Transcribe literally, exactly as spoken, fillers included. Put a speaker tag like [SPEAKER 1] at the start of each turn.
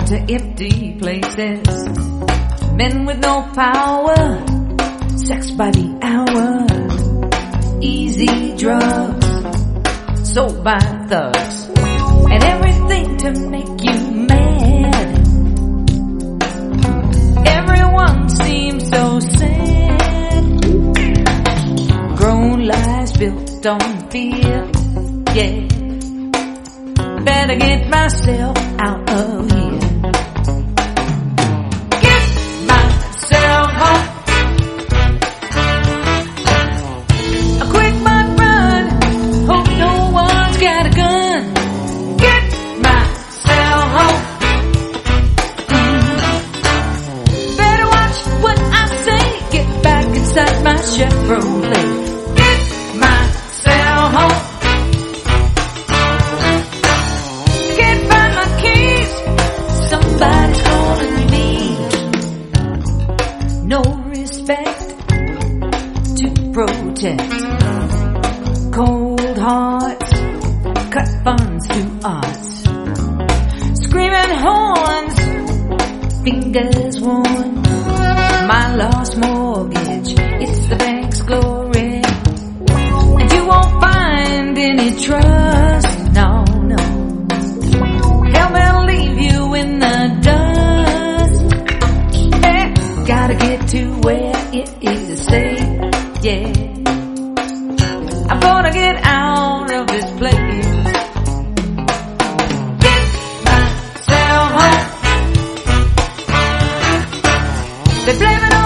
[SPEAKER 1] to empty places, men with no power, sex by the hour, easy drugs sold by thugs, and everything to make you mad. Everyone seems so sad. Grown lies built on fear. Yeah, better get myself out of here. Get myself home. A quick mud run. Hope no one's got a gun. Get myself home. Mm. Better watch what I say. Get back inside my Chevrolet. Get myself home. Somebody's calling me. No respect to protect. Cold hearts cut funds to arts. Screaming horns, fingers worn. My lost mortgage, it's the bank's glory. And you won't find any trust, no, no. Hell, they'll leave you in the dust. Hey, gotta get to where it is safe, yeah. I'm gonna get out of this place. Get myself home. They blame it